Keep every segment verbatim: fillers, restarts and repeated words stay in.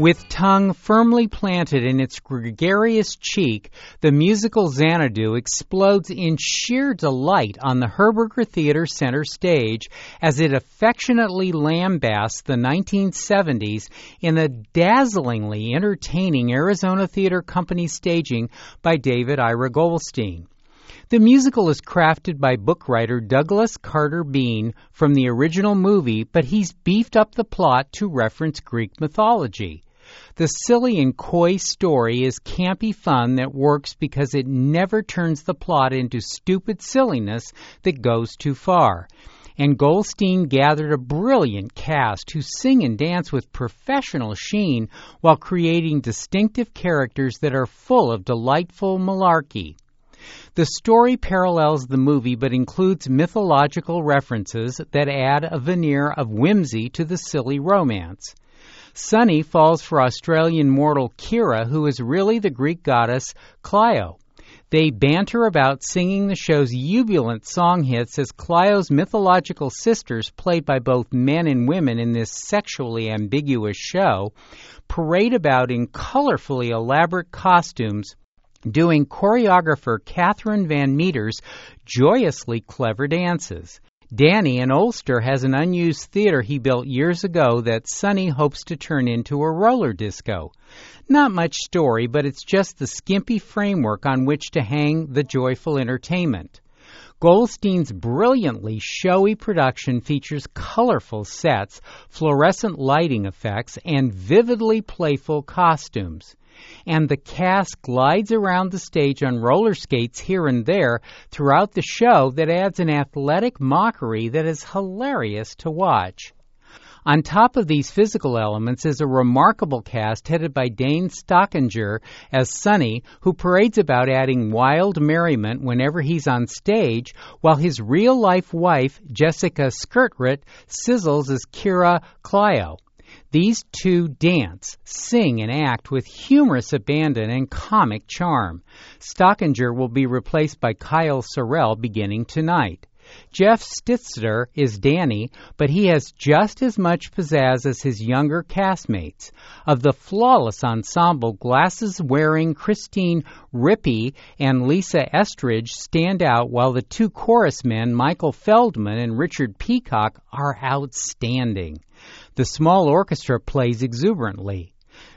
With tongue firmly planted in its gregarious cheek, the musical Xanadu explodes in sheer delight on the Herberger Theater Center stage as it affectionately lambasts the nineteen seventies in a dazzlingly entertaining Arizona Theater Company staging by David Ira Goldstein. The musical is crafted by book writer Douglas Carter Beane from the original movie, but he's beefed up the plot to reference Greek mythology. The silly and coy story is campy fun that works because it never turns the plot into stupid silliness that goes too far. And Goldstein gathered a brilliant cast who sing and dance with professional sheen while creating distinctive characters that are full of delightful malarkey. The story parallels the movie but includes mythological references that add a veneer of whimsy to the silly romance. Sunny falls for Australian mortal Kira, who is really the Greek goddess Clio. They banter about singing the show's jubilant song hits as Clio's mythological sisters, played by both men and women in this sexually ambiguous show, parade about in colorfully elaborate costumes, doing choreographer Catherine Van Meter's joyously clever dances. Danny in Ulster has an unused theater he built years ago that Sunny hopes to turn into a roller disco. Not much story, but it's just the skimpy framework on which to hang the joyful entertainment. Goldstein's brilliantly showy production features colorful sets, fluorescent lighting effects, and vividly playful costumes. And the cast glides around the stage on roller skates here and there throughout the show that adds an athletic mockery that is hilarious to watch. On top of these physical elements is a remarkable cast headed by Dane Stockinger as Sunny, who parades about adding wild merriment whenever he's on stage, while his real-life wife, Jessica Skirtrit, sizzles as Kira Clio. These two dance, sing, and act with humorous abandon and comic charm. Stockinger will be replaced by Kyle Sorrell beginning tonight. Jeff Stitzer is Danny, but he has just as much pizzazz as his younger castmates. Of the flawless ensemble, glasses-wearing Christine Rippey and Lisa Estridge stand out, while the two chorus men, Michael Feldman and Richard Peacock, are outstanding. The small orchestra plays exuberantly.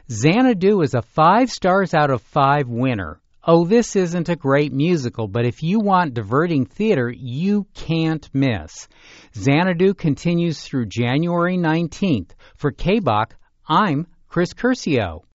Xanadu is a five stars out of five winner. Oh, this isn't a great musical, but if you want diverting theater, you can't miss. Xanadu continues through January nineteenth. For K B O C, I'm Chris Curcio.